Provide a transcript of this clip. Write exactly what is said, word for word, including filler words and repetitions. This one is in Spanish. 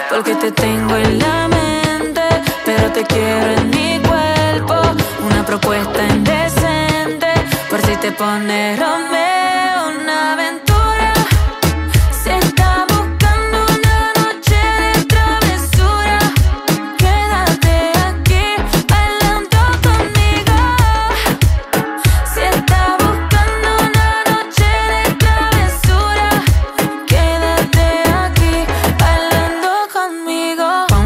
porque te tengo en la mente, pero te quiero en mi cuerpo. Una propuesta indecente, por si te pones romántico.